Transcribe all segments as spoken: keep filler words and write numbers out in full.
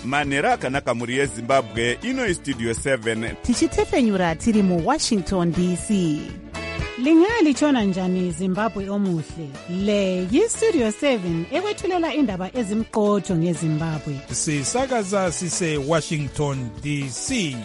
manhero akanaka mhuri yezimbabwe. Ino istudio seven tichitefenyura tiri muwashington D C. Lingalitshona njani Zimbabwe omuhle? Le yistudio seven ekwethulela indaba ezimqotho ngeZimbabwe. Sisakaza sise Washington D C.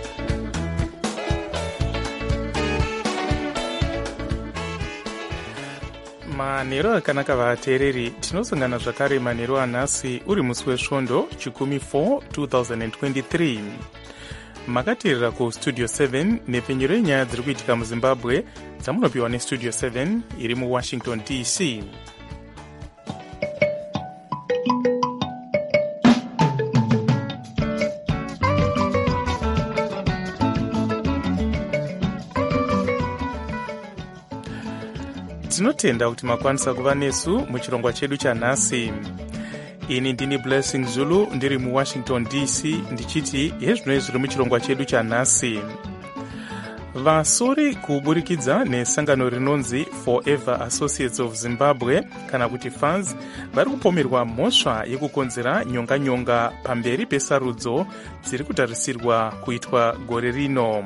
Manhero akanaka vateereri, tinosangana zvakare manhero anhasi uri musi wesvondo chikumi four twenty twenty-three. Makateerera kustudio seven nepfenyuro yenyaya dziri kuitika muzimbabwe dzamunopiwa nestudio seven iri muwashington D C. Tinotenda kuti makwanisa kuva nesu muchirongwa chedu chanhasi. Ini ndini Blessing Zulu ndiri muwashington D C ndichiti hezvino zviri muchirongwa chedu chanhasi. Vasori kuburikidza nesangano rinonzi Forever Associates of Zimbabwe kana kuti F A Z vari kupomerwa mhosva yekukonzera nyonga-nyonga pamberi pesarudzo dziri kutarisirwa kuitwa gore rino.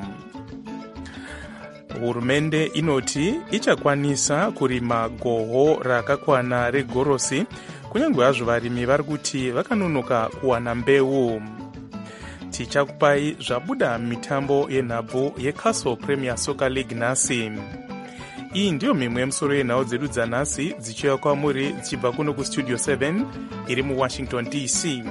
Hurumende inoti ichakwanisa kurima goho rakakwana regorosi, kunyange hazvo varimi vari kuti vakanonoka kuwana mbeu. Tichakupai zvabuda mitambo yenhabvu yeCastle Premier Soccer League nhasi. Iyi ndiyo mimwe yemusoro yenhau dzedu dzanhasi dzichiuya kwamuri dzichibva kuno kustudio seven iri muwashington D C.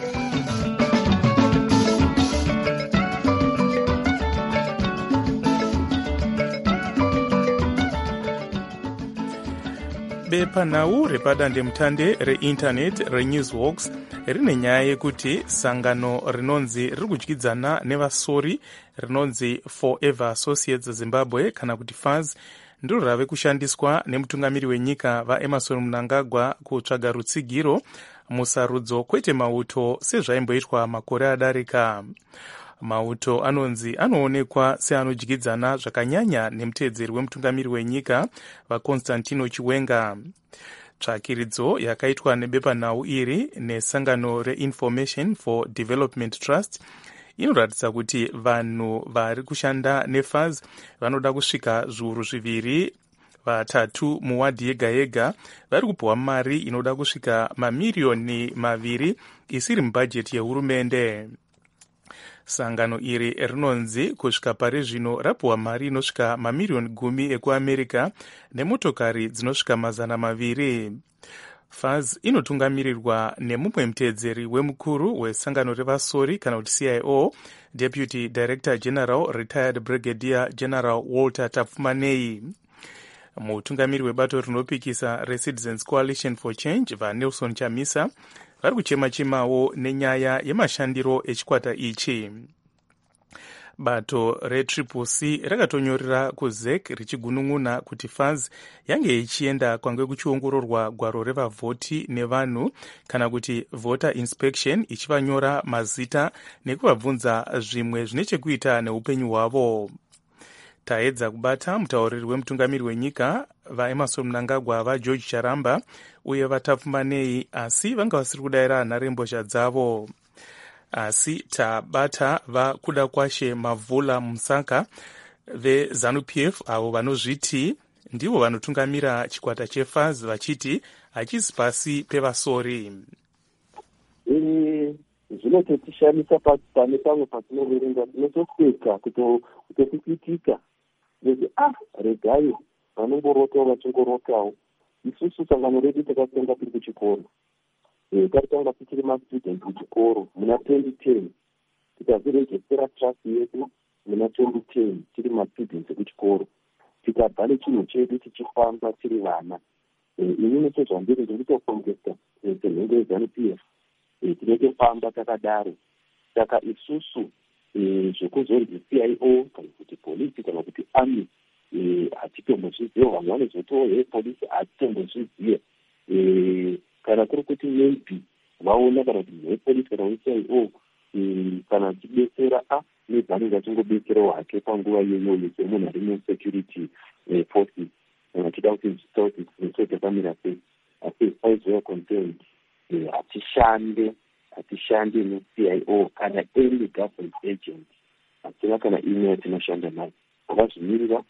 Bepanhau repadandemutande reinternet reNewsWalks rine nyaya yekuti sangano rinonzi riri kudyidzana nevasori rinonzi Forever Associates Zimbabwe kana kuti F A Z ndiro rave kushandiswa nemutungamiri wenyika vaEmmerson Mnangagwa kutsvaga rutsigiro musarudzo kwete mauto sezvaimboitwa makore adarika. Mauto anonzi anoonekwa seanodyidzana zvakanyanya nemuteedzeri wemutungamiri wenyika vaConstantino Chiwenga. Tsvakiridzo yakaitwa nebepanhau iri nesangano reInformation for Development Trust inoratidza kuti vanhu vari kushanda neF A Z vanoda kusvika zviuru zviviri vatatu muwadhi yega yega vari kupiwa mari inoda kusvika mamiriyoni maviri isiri mubhajeti yehurumende. Sangano iri rinonzi kusvika pari zvino rapiwa mari inosvika mamiriyoni gumi ekuAmerica nemotokari dzinosvika mazana maviri. F A Z inotungamirirwa nemumwe muteedzeri wemukuru wesangano revasori kana kuti C I O, Deputy Director General Retired Brigadier General Walter Tapfumanei. Mutungamiri webato rinopikisa reCitizens Coalition for Change vaNelson Chamisa vari kuchema-chemawo nenyaya yemashandiro echikwata ichi. Bato reTriple C rakatonyorera kuZ E C richigunun'una kuti F A Z yange ichienda kwange kuchiongororwa gwaro revavhoti nevanhu kana kuti voter inspection ichivanyora mazita nekuvabvunza zvimwe zvine chekuita neupenyu hwavo. Taedza kubata mutauriri wemutungamiri wenyika vaEmmerson Mnangagwa vaGeorge Charamba uye vaTapfumanei asi vanga vasiri kudayira nharembozha dzavo. Asi tabata vakuda kwashe Mavula Musaka veZANU-P F avo vanozviti ndivo vanotungamira chikwata cheF A Z vachiti hachisi pasi pevasori. Zvinototishamisa pane pamwe patinoverenga tinotoseka kutokuitika kuti ah regai vanongorotawo vachingorotawo. Isusu sangano redu takatenga tiri kuchikoro, tatanga tichiri mastudent kuchikoro muna twenty ten, tikazorejestera trust yedu muna twenty ten tiri mastudents kuchikoro, tikabva nechinhu chedu tichifamba tiri vana. Inini sezvandiri ndiri kutokongesta senhenge yeZANU-P F tinotofamba takadaro. Saka isusu zvekuzonzi C I O kana kuti polisi kana kuti army hatitombozviziva. Vanhu vanozotiwo he polisi hatitombozviziva. Kana kuri kuti maybe vaona kana kuti he polisi kana C I O kana chidetsera a nezvanenge achingobetserawo hake panguva iyoyo semunhu ari musecurity forces kana chida kuti zvisote zvakamira sei. Asi as we are concerned hatishande hatishandi ne-C I O kana any government agent, hatina kana imwe yatinoshanda nayo. Vakazvimirira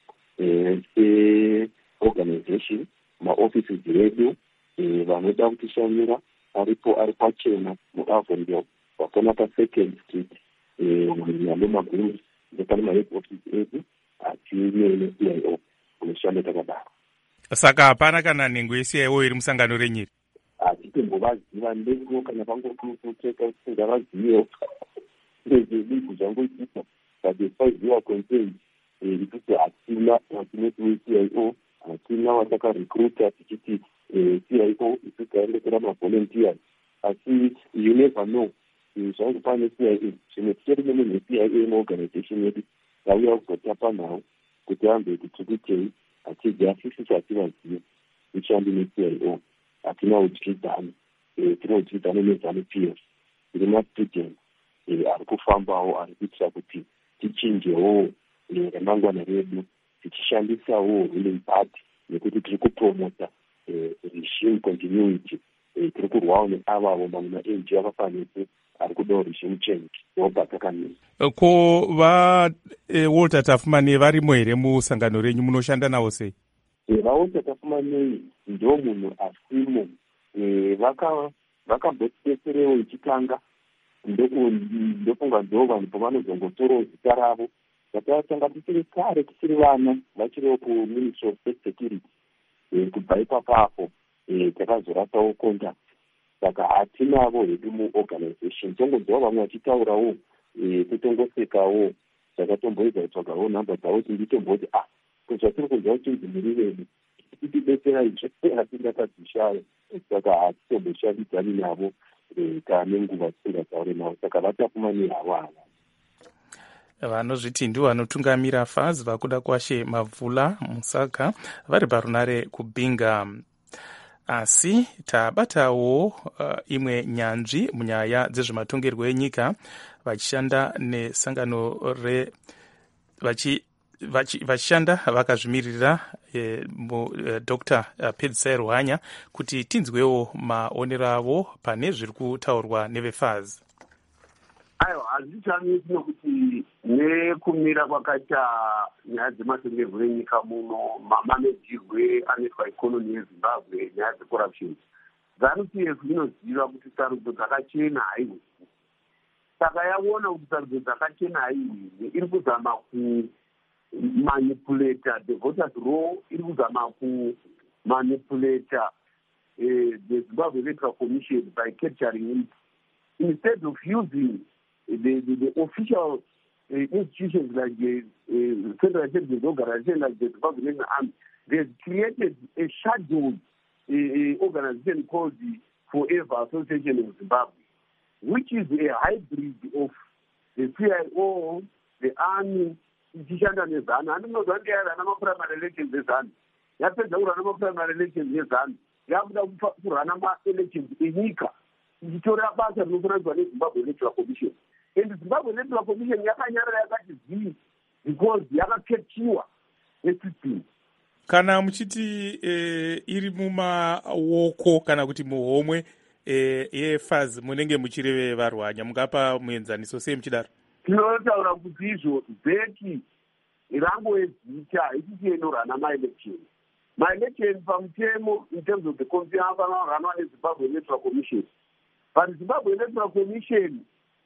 seorganization, maoffices edu vanoda kutishamira aripo ari pachena muAvondale, vakona paSecond Street naMaguru, ndepane mahead office edu hatine ne-C I O kunoshanda takadaro. Saka hapana kana nhengo ye-C I O iri musangano renyiri? Hatitombovaziva ndengo kana pangoteka usingavazivewo nezvebigu zvangoitika, but as far as we are concerned, ikuti hatina hatinoti we-C I O, hatina watakarecruita tichiti C I O isikaendekera mavolunteers, asi you never know. Zvangu pane C I O zvimwe titori nemwe ne-C I O muorganization yedu tauya kuzotapa nawo kuti ambe kuti tikutei, hatidzi asisi hativazive ushandi ne-C I O. Hatina udyidzana, tina udyidzana nezanu peers, iri mastudent ari kufambawo ari kuitira kuti tichinjewo ramangwana redu, tichishandisawo ruling party nekuti tiri kupromota regime continuity, tiri kurwawo neavavo mamwe ma-N G O akafanise ari kudawo regime change nobva takamisa. Ko vaWalter Tafumane varimo here musangano renyu, munoshanda navo sei? VaWalter Tafumane ndo munhu asimo, vakambotidetserewo ichitanga, ndofunga ndo vanhu pavanozongotorawo zita ravo. Takatanga tichiri kare tichiri vana vachiriwo kuMinistry of State Security, kubva ipapapo takazorasawo contact. Saka hatinavo hedu muorganization, tongonzwa vamwe vachitaurawo kutongosekawo, takatomboedza kutsvagawo nhamba dzavo kuti nditomboti ah zvatiri kunzwa kuti nzimiri vedu titidetsera izvo hatingakadzishaya, saka hatitomboshandidzani navo kana nguva tisingataure navo. Saka vaTafumane havo ava vanozviti ndivo vanotungamira F A Z vakuda kwashe Mavhula Musaga vari parunare kubinga. Asi tabatawo uh, imwe nyanzvi munyaya dzezvematongerwo enyika vachishanda nesangano re vachi vachishanda vakazvimirira eh, eh, Doctor Pedzisai Ruhanya kuti tinzwewo maonero avo pane zviri kutaurwa neve-F A Z. Aiwa, hazvichani nokuti nekumira kwakaita nyaya dzematongerwo enyika muno, mamanejirwe anoitwa ikonomi yeZimbabwe, nyaya dzecorruption, ZANU-P F inoziva kuti sarudzo dzakachena haiwi. Saka yaona kuti sarudzo dzakachena haiwi, iri kuzama kumanipulata the voters roll, iri kuzama kumanipulata the Zimbabwe Electoral Commission by capturing it, instead of using The, the, the official uh, institutions like the uh, Central Intelligence Organization, like the Zimbabwe National Army, they've created a shadow uh, uh, organization called the Forever Association of Zimbabwe, which is a hybrid of the C I O, the army, ichishanda nezanu. Handinozwa ndiyarana ma-primary elections ezanu. Yapedza kurana ma-primary elections ezanu. Yakuda kurana ma-elections enyika. Ichitora basa rinokuranzwa neZimbabwe Electoral Commission. And the Zimbabwe Electoral Commission yakanyarara yakati zii because yakakepchiwa nesystem. Kana muchiti eh, iri mumaoko kana kuti muhomwe eh, ye-F A Z munenge muchireve Varwanya, mungapa muenzaniso sei muchidaro? Tinotaura kuti izvo zeki rangowezita isisi inorana ma-election. Ma-election pamutemo in terms of the constitution anoranwa neZimbabwe Electoral Commission. But Zimbabwe Electoral Commission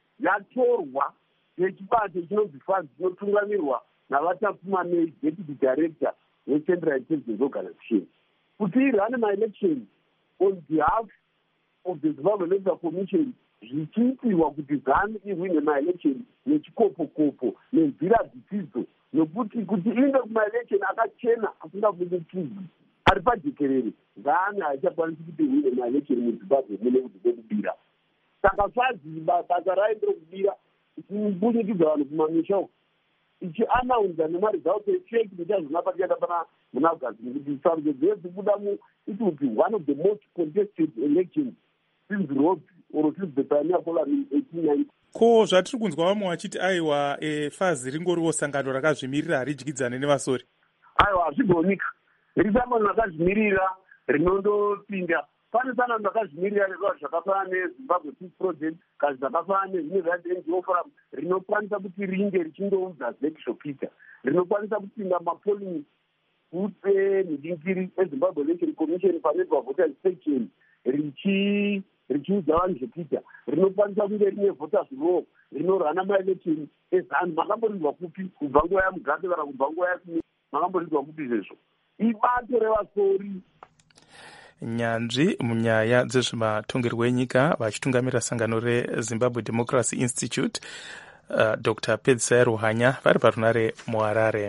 yatorwa nechibato chinonzi F A Z chinotungamirwa navaTafumane, Deputy Director weCentral Intelligence Organization, kuti irane ma-election on behalf of the Zimbabwe Electoral Commission, zvichiitirwa kuti ZANU ihwine ma-election nechikopo-kopo nenzira dzisidzo, nokuti kuti iende kuma-election akachena asingavunikidzwi ari pajekerere, ZANU haichakwanisi kuti ihwine ma-election muZimbabwe mune kuti kwekubira. Saka F A Z basa rayo ndokubira ichibudikidza vanhu kumamisha uko, ichianaunza nemaresults echeki nechazvinapa tikaenda pana munagazini kuti sarudzo dzedzibuda mu it will be one of the most contested elections since Rhodes or since the pioneer poll in eighteen ninety. Ko zvatiri kunzwa vamwe vachiti aiwa e, F A Z ringoriwo sangano rakazvimirira haridyidzane nevasori. Aiwa, hazvigonika. Iri sangano rakazvimirira rinondopinda pane sanano rakazvimirira rekuva zvakafanana nezimbabwe peace project kana zvakafanana nezvine zvaNGO forum rinokwanisa kuti ringe richindoudza zvekuzvopita, rinokwanisa kupinda mapolling booths enhingiri ezimbabwe election commission panoitwa voters section richiudza vanhu zvopita, rinokwanisa kunge rine voters law rinorana maelection ezanu. Makamborinzwa kupi kubva nguva yaMugabe kana kubva nguva yaSmith? Makamborinzwa kupi izvezvo? Ibato revasori. Nyanzvi munyaya dzezvematongerwo enyika vachitungamira sangano reZimbabwe Democracy Institute, uh, Dr Pedzisai Ruhanya vari parunare muHarare.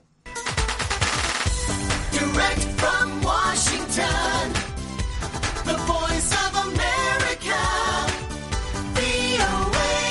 Direct from Washington, the voice of America, V O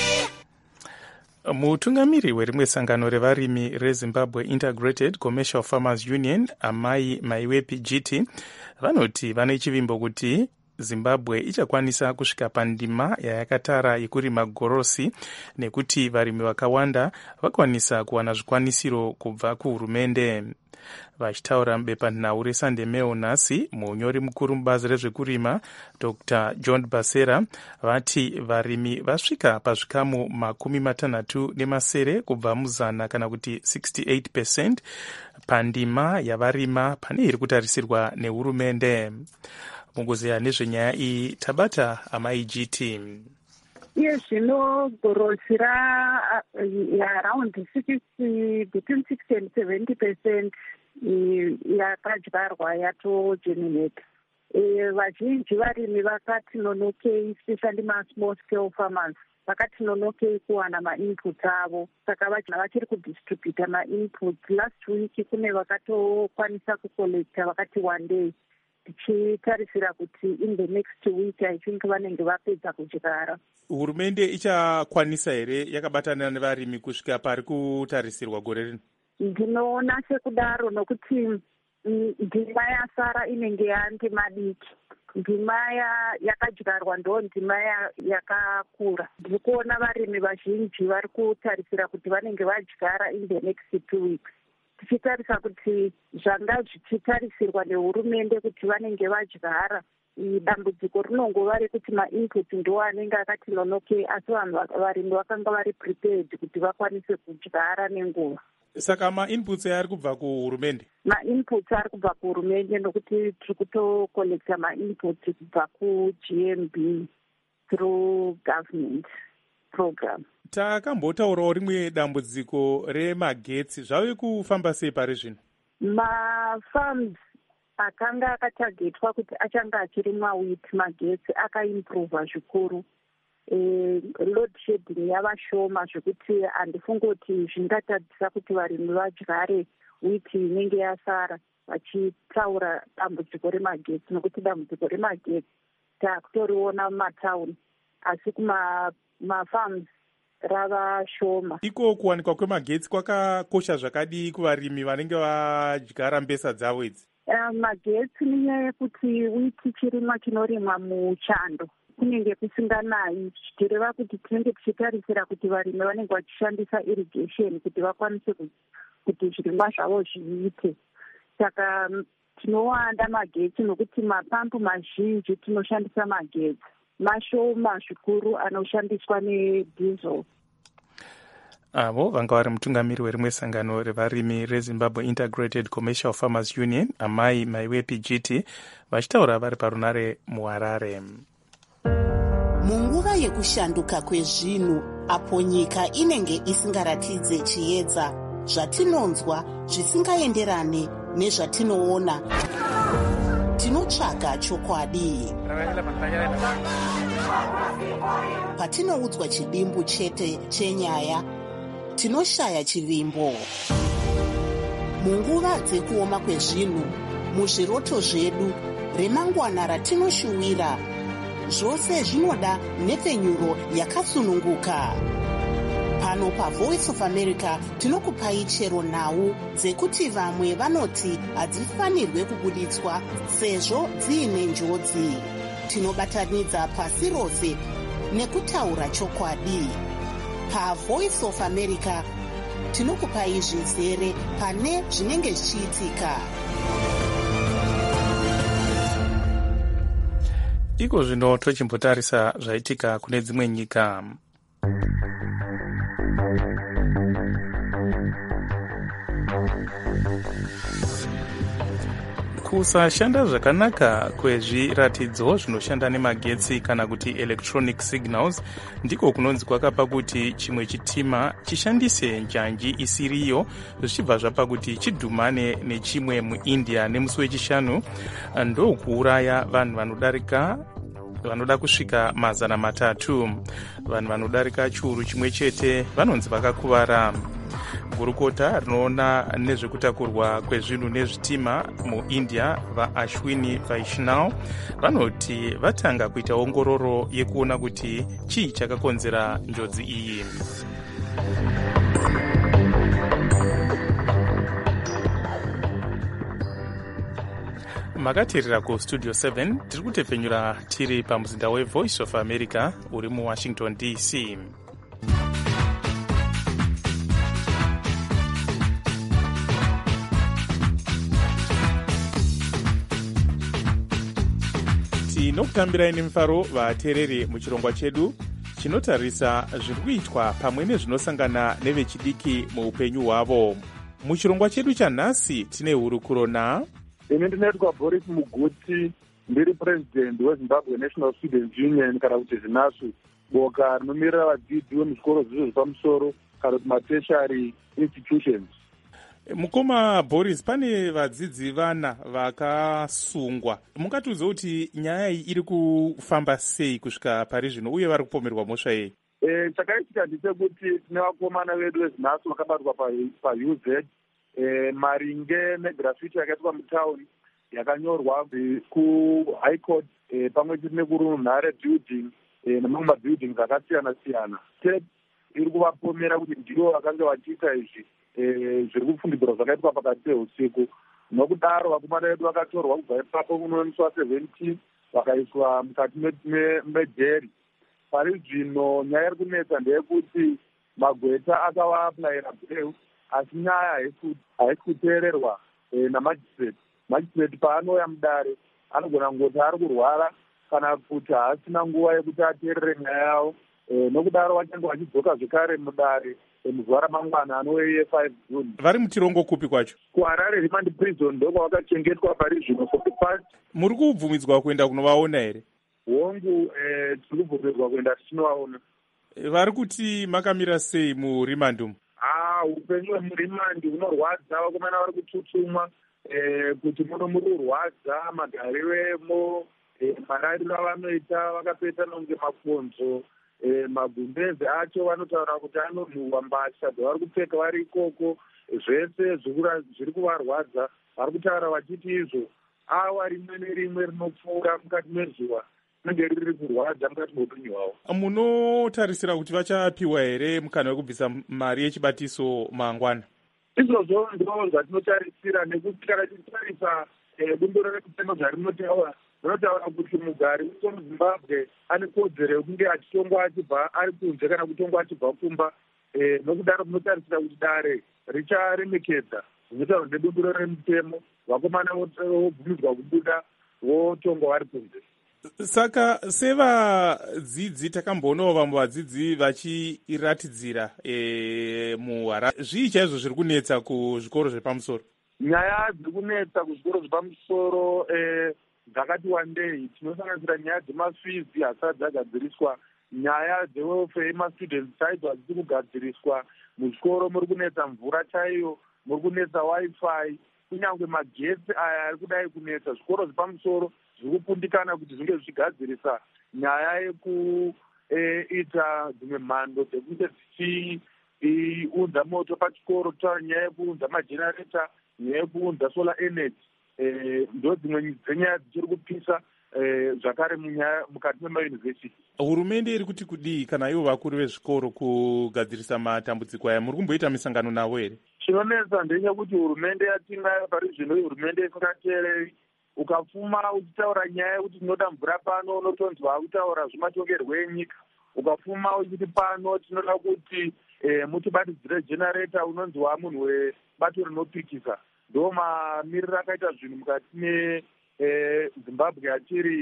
A. Mutungamiri werimwe sangano revarimi reZimbabwe Integrated Commercial Farmers Union, Amai Maiwepi G T, vanoti vane chivimbo kuti Zimbabwe ichakwanisa kusvika pandima yayakatara yekurima gorosi nekuti varimi vakawanda vakwanisa kuwana zvikwanisiro kubva kuhurumende. Vachitaura mubepanhau reSunday Mail nhasi, munyori mukuru mubazi rezvekurima Dr John Basera vati varimi vasvika pazvikamu makumi matanhatu nemasere kubva muzana kana kuti sixty-eight percent pandima yavarima pane iri kutarisirwa nehurumende. Munguzeya nezvenyaya iyi tabata Amai G T. Iye zvino gorosi around sixty between sixty and seventy percent yakadyarwa yatogeminate. Vazhinji varimi vakati nonokei, especially ma-small scale farmers vakati nonokei kuwana ma-inputs avo, saka vachiri kudistributa ma-inputs. Last week kune vakatokwanisa kucollecta vakati one day, tichitarisira kuti in the next week I think vanenge vapedza kudyara. Hurumende ichakwanisa here yakabatana nevarimi kusvika pari kutarisirwa gore rino? Ndinoona sekudaro nokuti ndima yasara inenge yandima diki, ndima yakadyarwa ndo ndima yakakura. Ndiri kuona varimi vazhinji vari kutarisira kuti vanenge vadyara in the next two weeks. Tichitarisa kuti zvanga zvichitarisirwa nehurumende kuti vanenge vadyara, dambudziko rinongova rekuti ma-inputs ndo anenge akati nonokei, asi vanhu varimi vakanga vari prepared kuti vakwanise kudyara nenguva. Saka ma-inputs ari kubva kuhurumende? Ma-inputs ari kubva kuhurumende nokuti tiri kutocollecta ma-inputs kubva ku-G M B through government program. Takambotaurawo rimwe dambudziko remagetsi, zvave kufamba sei pari zvino? Ma-farms akanga akatargetwa kuti achanga achirimwa wheat magetsi akaimprova zvikuru. E, load shedding yavashoma zvekuti handifungoti zvingatadzisa kuti varimi vadyare wheat inenge yasara, vachitaura dambudziko remagetsi nokuti dambudziko remagetsi takutoriona mumatauni asi kuma mafarms rava shoma. Iko kuwanikwa kwemagetsi kwakakosha zvakadii kuvarimi vanenge vadyara mbesa dzavo idzi? Uh, magetsi nenyaya yekuti wheat chirimwa chinorimwa muchando kunenge kusinganayi, zvichireva kuti tinenge tichitarisira kuti varimi vanenge vachishandisa irrigation kuti vakwanise kuti zvirimwa zvavo zviite. Saka tinowanda magetsi nokuti mapampu mazhinji tinoshandisa magetsi, mashoma zvikuru anoshandiswa nediesel. Avo vanga vari mutungamiri werimwe sangano revarimi reZimbabwe Integrated Commercial Farmers Union, Amai Maiwepi G T, vachitaura vari parunare muHarare. Munguva yekushanduka kwezvinhu, apo nyika inenge isingaratidze chiedza, zvatinonzwa zvisingaenderane nezvatinoona, tinotsvaga chokwadi. Patinoudzwa chidimbu chete chenyaya, tinoshaya chivimbo. Munguva dzekuoma kwezvinhu, muzviroto zvedu, remangwana ratinoshuwira, zvose zvinoda nhepfenyuro yakasununguka. Pano paVoice of America tinokupai chero nhau dzekuti vamwe vanoti hadzifanirwe kubuditswa sezvo dziine njodzi. Tinobatanidza pasi rose nekutaura chokwadi. PaVoice of America tinokupai zvizere pane zvinenge zvichiitika. iko zvino tochimbotarisa zvaitika kune dzimwe nyika. Kusashanda zvakanaka kwezviratidzo zvinoshanda nemagetsi kana kuti electronic signals ndiko kunonzi kwakapa kuti chimwe chitima chishandise njanji isiriyo zvichibva zvapa kuti chidhumane nechimwe muIndia nemusi wechishanu ndokuuraya vanhu vanodarika vanoda kusvika mazana matatu. Vanhu vanodarika chiuru chimwe chete vanonzi vakakuvara. Gurukota rinoona nezvekutakurwa kwezvinhu nezvitima muIndia vaAshwini Vaishnaw vanoti vatanga kuita ongororo yekuona kuti chii chakakonzera njodzi iyi. Makateerera kustudio seven tiri kutepfenyura tiri pamuzinda weVoice of America uri muWashington D C. Tinokutambirai nemufaro vateereri muchirongwa chedu chinotarisa zviri kuitwa pamwe nezvinosangana nevechidiki muupenyu hwavo. Muchirongwa chedu chanhasi tine hurukuro na ini ndinoitwa Boris Muguti, ndiri president weZimbabwe National Students Union kana kuti ZINASU, boka rinomirira vadzidzi vemuzvikoro zvezvo zvepamusoro kana kuti matertiary institutions. Mukoma Boris, pane vadzidzi vana vakasungwa. Mungatiudza kuti nyaya iyi iri kufamba sei kusvika pari zvino uye vari kupomerwa mhosva yei? E, chakaitika ndechekuti tine vakomana vedu vezinasu vakabatwa paU Z e, maringe negrafiti yakaitwa mutauni yakanyorwa kuHigh Court e, pamwe chete nekurunhare building e, nemamwe mabuildings akasiyana siyana. State iri kuvapomera kuti ndivo vakanga vachiita izvi zviri kufungidzirwa zvakaitwa pakati peusiku. Nokudaro vakomana vedu vakatorwa kubva ipapo kunoiswa seventeen vakaiswa mukati mejeri. Pari zvino nyaya iri kunetsa ndeyekuti magweta akavaapulaira beu asi nyaya haisi kuteererwa namajistrate. Majistrate paanouya mudare anogona kungoti ari kurwara kana kuti haasina nguva yekuti ateerere nyaya yavo. Nokudaro vachange vachidzoka zvekare mudare muzuva ramangwana anove five June. Vari mutirongo kupi kwacho? kuHarare Remand Prison ndoko vakachengetwa pari zvino for the past. Muri kubvumidzwa kuenda kunovaona here? Hongu eh, tiri kubvumidzwa kuenda tichinovaona. Vari kuti makamira sei muRimand umu? Ah, upenyu hwemuRimand hunorwadza. Vakomana vari kututumwa eh, kuti muno muri kurwadza magarivemo, eh, marariro avanoita vakapeta nonge makonzo. E, magumbezi acho vanotaura kuti anonhuhwa mbatya dzavari kupfeka vari ikoko, zvese zviri kuvarwadza. Vari kutaura vachiti izvo awa rimwe nerimwe rinopfuura mukati mezuva rinenge riri kurwadza mukati meupenyu hwavo. Munotarisira kuti vachapiwa here mukana wekubvisa mari yechibatiso mangwana? Izvozvo ndo zvatinotarisira, nekuti kana tichitarisa bumbiro rekutema zvarinotaura rinotaura kuti mugari wemuZimbabwe ane kodzero yekunge achitongwa achibva ari kunze kana kutongwa achibva kumba. E, nokudaro kunotarisira kuti dare richaremekedza zvinotaurwa nebumbiro remutemo. Vakomana vobvumidzwa kubuda votongwa vari kunze. Saka sevadzidzi takamboonawo vamwe vadzidzi vachiratidzira e, muHarare. Zvii chaizvo zviri kunetsa kuzvikoro zvepamusoro? Nyaya dziri kunetsa kuzvikoro zvepamusoro e, dzakati wandei. Tinosanganisira nyaya dzemafizi hasati dzagadziriswa, nyaya dzewelfare yemastudents chaidzo hadzisi kugadziriswa. Muzvikoro muri kunetsa mvura chaiyo, muri kunetsa wifi, kunyange magetsi aya ari kudai kunetsa. Zvikoro zvepamusoro zviri kupundikana kuti zvinge zvichigadzirisa nyaya yekuita dzimwe mhando dzekunge dzichiunza moto pachikoro, kutaura nyaya yekuunza majenereta, nyaya yekuunza solar energy. E, ndo dzimwe dzenyaya dzichiri kupisa e, zvakare mukati memayunivhesiti. Hurumende iri kuti kudii kana ivo vakuru vezvikoro kugadzirisa matambudziko aya? Muri kumboita misangano navo here? Chinonetsa ndechekuti hurumende yatinayo pari zvino hurumende isingateereri. Ukapfuma uchitaura nyaya yekuti tinoda mvura pano, unotonzwa kutaura zvematongerwo enyika. Ukapfuma uchiti pano tinoda kuti e, mutibatidzire jenereta, unonzwa munhu webato rinopikisa. Ndo mamiriro akaita zvinhu mukati meZimbabwe e, achiri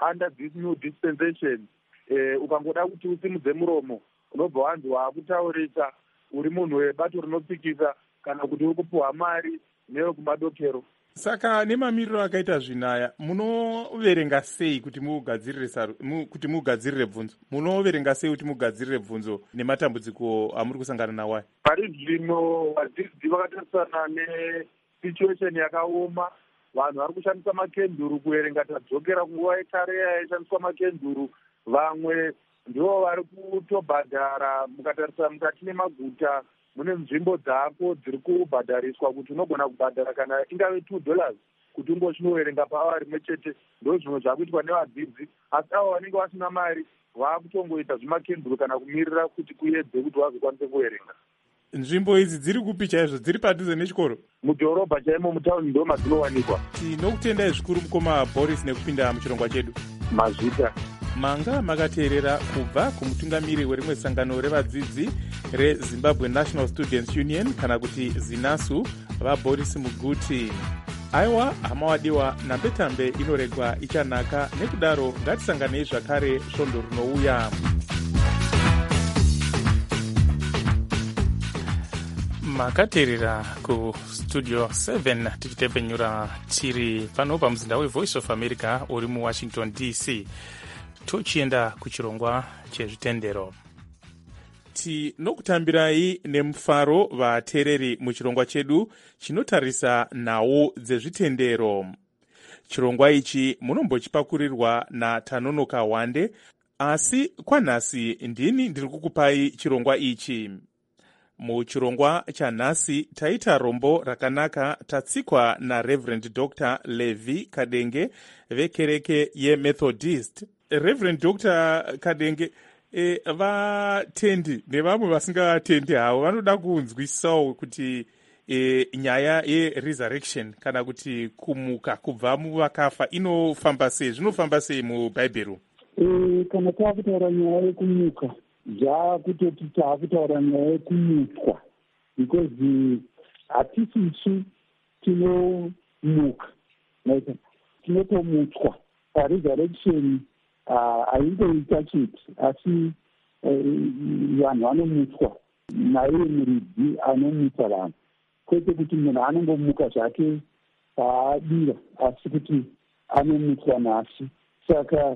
under this new dispensation eh, ukangoda kuti usimudze muromo unobva wanzi waakutaurisa uri munhu webato rinopikisa kana kuti uri kupuhwa mari newekumadokero. Saka nemamiriro akaita zvinaya munoverenga sei kuti mugadzirire saru mu, kuti mugadzirire bvunzo munoverenga sei kuti mugadzirire bvunzo nematambudziko amuri kusangana nawo? Pari zvino vadzidzi vakatarisana nesituation yakaoma, vanhu vari kushandisa makenduru kuverenga. Tadzokera kunguva yekare yaishandiswa makenduru, vamwe ndivo vari kutobhadhara. Mukatarisa mukati nemaguta mune nzvimbo dzako dziri kubhadhariswa kuti unogona kubhadhara kana ingave two dollars kuti ungochinoverenga pawa rimwe chete. Ndo zvimwe zvakuitwa nevadzidzi, asi avo vanenge vasina mari vakutongoita zvimakenduru kana kumirira kuti kuedze kuti vazokwanise kuverenga. Nzvimbo idzi dziri kupi chaizvo? Dziri padhuze nechikoro? Mudhorobha chaimo, mutauni ndo madzinowanikwa. Tinokutendai zvikuru mukoma Boris nekupinda muchirongwa chedu. Mazvita manga makateerera kubva kumutungamiri werimwe sangano revadzidzi reZimbabwe National Students Union kana kuti ZINASU vaBoris Muguti. Aiwa, hama wadiwa, nambetambe inoregwa ichanaka, nekudaro ngatisanganei zvakare svondo rinouya. Makateerera ku studio seven tichitepenyura tiri pano pamuzinda weVoice of America uri muWashington D C. Tochienda kuchirongwa chezvitendero. Tinokutambirai nemufaro vateereri muchirongwa chedu chinotarisa nhau dzezvitendero. Chirongwa ichi munombochipakurirwa naTanonoka Wande, asi kwanhasi ndini ndiri kukupai chirongwa ichi. Muchirongwa chanhasi taita rombo rakanaka tatsikwa naReverend Doctor Levi Kadenge vekereke yeMethodist. Reverend Doctor Kadenge, e, vatendi nevamwe vasingatendi havo vanoda kunzwisawo kuti e, nyaya yeresurrection kana kuti kumuka kubva muvakafa inofamba sei, zvinofamba sei mubhaibheri? E, kana taakutaura nyaya yekumuka zvakutoti taakutaura nyaya yekumutwa, because hatisisu tinomuka, tinotomutwa. Paresurrection haingoita chete, asi vanhu vanomutwa naye muridzi anomutsa vanhu, kwete kuti munhu anongomuka zvake paadira, asi kuti anomutwa nasi. Saka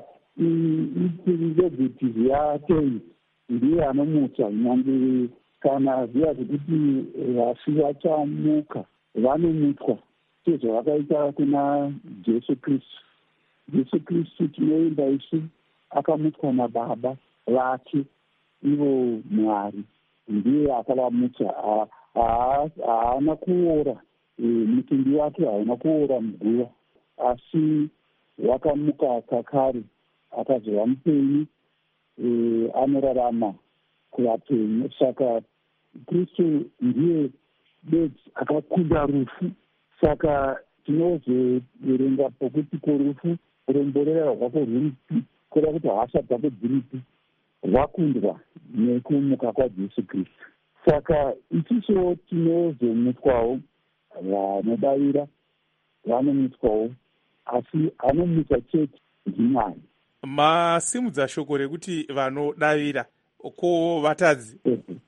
iregeratives yatei ndiye anomutsa, nyange kana zviya zvekuti vasi vachamuka vanomutwa sezvavakaita kuna Jesu Kristu. Jesu Kristu tinoenda isu akamutwa nababa vake, ivo Mwari, ndiye akavamutsa. Haana kuora, mutumbi wake hauna kuora muguva, asi wakamuka kakare akazova mupenyu, anorarama kuvapenyu. Saka Kristu ndiye bedzi akakunda rufu. Saka tinozoverenga pokuti korufu kuromborera rwako rwuripi, kuda kuti hasha dzako dziripi, rwakundwa nekumuka kwaJesu Kristu. Saka isusuwo tinozomutwawo, vanodavira vanomutwawo, asi anomutsa chete ndimwari. Masimudza shoko rekuti vanodavira, ko vatadzi?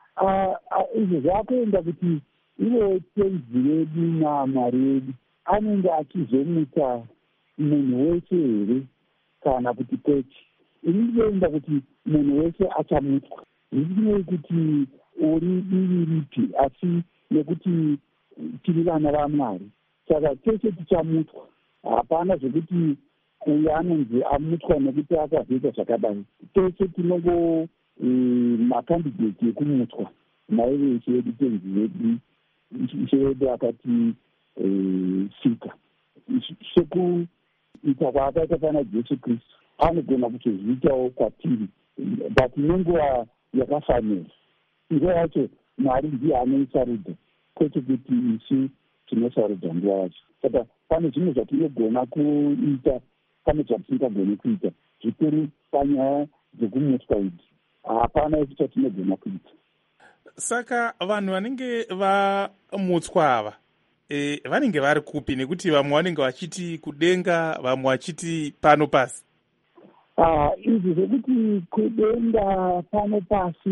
Izvo zvakuenda kuti ivo tenzi vedu naMwari vedu anenge achizomutsa munhu wese here kana kuti kwete. Ini ndinoenda kuti munhu wese achamutwa, zvisinei kuti uri divi ripi, asi nekuti tiri vana vaMwari. Saka tese tichamutwa, hapana zvekuti uyo anonzi amutwa nekuti akazoita zvakadai. Tese tinongo makandidheti ekumutwa naye veshe vedu, tenzi vedu, ishe vedu akati sika. Sekuita kwaakaita pana Jesu Kristu anogona kutozviitawo kwatiri, but nenguva yakafanira. Nguva yacho Mwari ndiye anoisarudza, kwete kuti isu tinosarudza nguva yacho. Saka pane zvimwe zvatinogona kuita, pane zvatisingagoni kuita, zvikuru panyaya dzekumutwa idzi hapana isu chatinogona kuita. Saka vanhu vanenge vamutswa ava e, vanenge vari kupi? Nekuti vamwe vanenge vachiti kudenga, vamwe vachiti pano pasi. izvi zvekuti kudenga pano pasi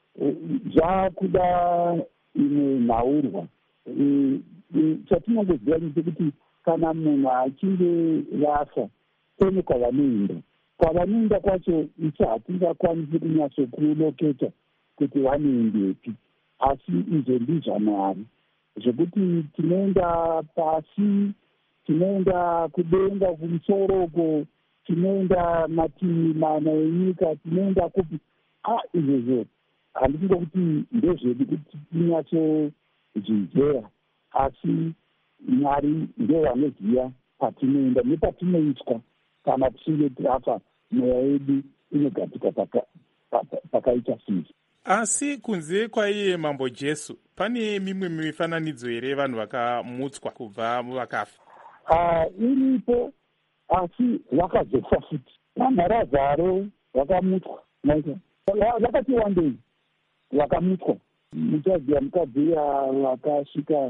zvakuda imwe nhaurwa. Chatinongoziva ndechekuti kana munhu achinge vafa kune kwavanoenda. Kwavanoenda kwacho ichi hatingakwanisi kunyatsokuloketa kuti vanoendepi, asi izvo ndizvaMwari, zvekuti tinoenda pasi, tinoenda kudenga kumusoro, tinoenda mativi mana enyika, tinoenda kupi. Ah, izvozvo handiti ngokuti ndezvedu kuti tinyatsozvizeya, asi Mwari ndiye vanoziva patinoenda nepatinoitwa kana tichinge tafa, mweya yedu inogatika pakaita sei. Asi kunze kwaiye Mambo Jesu, pane mimwe mifananidzo here vanhu vakamutswa kubva muvakafa? Uh, iripo, asi vakazofa futi. naMharazaro vakamutswa, vakati wandei vakamutswa. Muchaziva mukadzi vakasvika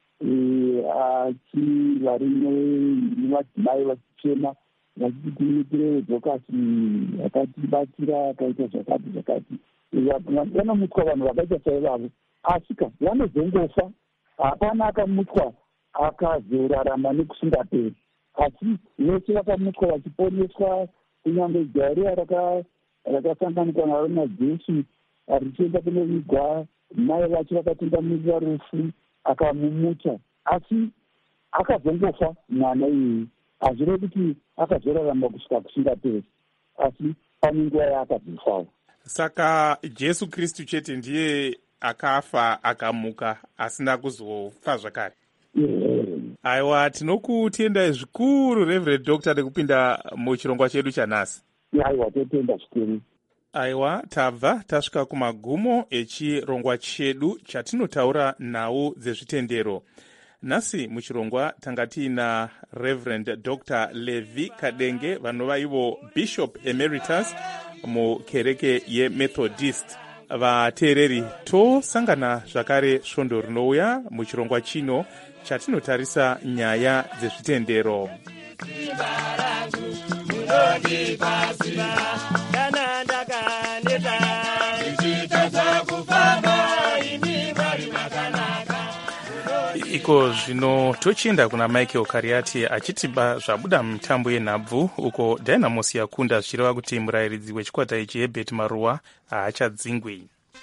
achivarino vadzimai vachichema vachiti timuitire dhokasi vakatibatsira akaita zvakati zvakati. Vanomutswa vanhu vakaita saivavo, asika vanozongofa. Hapana akamutswa akazorarama nekusingaperi, asi vese vakamutswa vachiponeswa. Kunyange jariya rakasanganikwa naro naJesu richienda kunovigwa, mai vacho vakatungamirira rufu akamumutsa, asi akazongofa mwana iyeye. Hazvirevi kuti akazorarama kusvika kusingaperi, asi pane nguva yaakazofawo. Saka Jesu Kristu chete ndiye akafa akamuka asina kuzofa zvakare. Yeah. Aiwa, tinokutendai zvikuru Reverend Doctor nekupinda muchirongwa chedu chanhasi. Aiwa, totenda zvikuru. Aiwa, tabva tasvika kumagumo echirongwa chedu chatinotaura nhau dzezvitendero. Nhasi muchirongwa tanga tiina Reverend Doctor Levi Kadenge, vanova ivo Bishop Emeritus mukereke yeMethodist. Vateereri, tosangana zvakare svondo rinouya muchirongwa chino chatinotarisa nyaya dzezvitendero. Iko zvino tochienda kuna Michael Kariati achitiba zvabuda mutambo yenhabvu, uko Dynamos yakunda zvichireva kuti murayiridzi wechikwata ichi Herbert Maruwa haachadzingwi.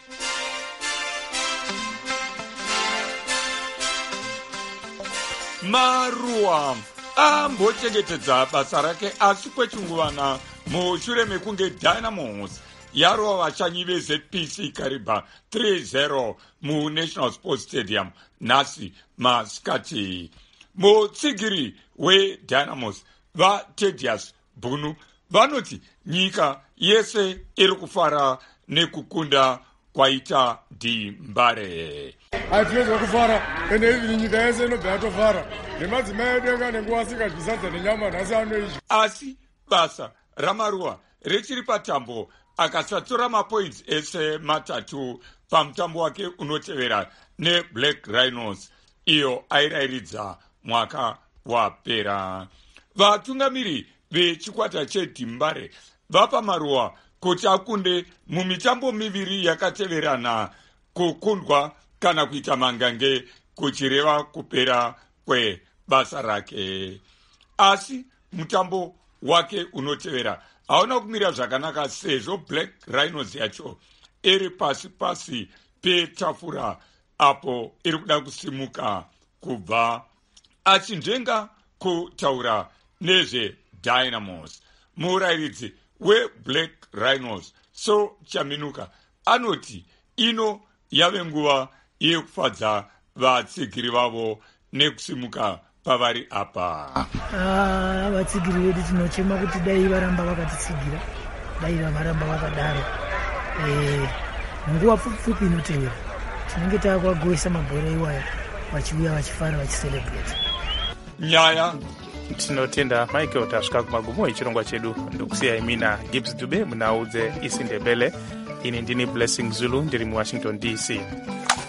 Maruwa ambochengetedza basa rake asi kwechinguvana mushure mekunge Dynamos yarova vashanyi veZ P C Kariba three zero muNational Sports Stadium nhasi masikati. Mutsigiri weDynamos vaTedius Bunu vanoti nyika yese iri kufara nekukunda kwaita Dimbare. Hatinozwa kufara ende hivi nyika yese inobva yatofara nemadzimai edu anga nenguva asingadyisadza nenyama nhasi anoizvi. Asi basa raMaruwa richiri patambo akasatora mapoints ese matatu pamutambo wake unotevera neBlack Rhinos iyo airayiridza mwaka wapera. Vatungamiri vechikwata cheDimbare vapa Maruwa kuti akunde mumitambo miviri yakateverana, kukundwa kana kuita mangange, kuchireva kupera kwebasa rake. Asi mutambo wake unotevera hauna kumira zvakanaka sezvo Black Rhinos yacho iri pasi pasi petafura apo iri kuda kusimuka kubva. Achinjenga kutaura nezveDynamos, murayiridzi weBlack Rhinos So Chaminuka anoti ino yave nguva yekufadza vatsigiri vavo nekusimuka pavari apa. Ah, vatsigiri vedu tinochema kuti dai varamba vakatitsigira, dai varamba vakadaro. Eh, nguva pfupi inotevera tinenge tavakuvagoisa mabhora iwaya vachiuya vachifara vachicelebrate. Nyaya tinotenda Michael, tasvika kumagumo echirongwa chedu. Ndokusiyai mina Gibbs Dube munhau dzeIsindebele. Ini ndini Blessing Zulu ndiri muWashington D C.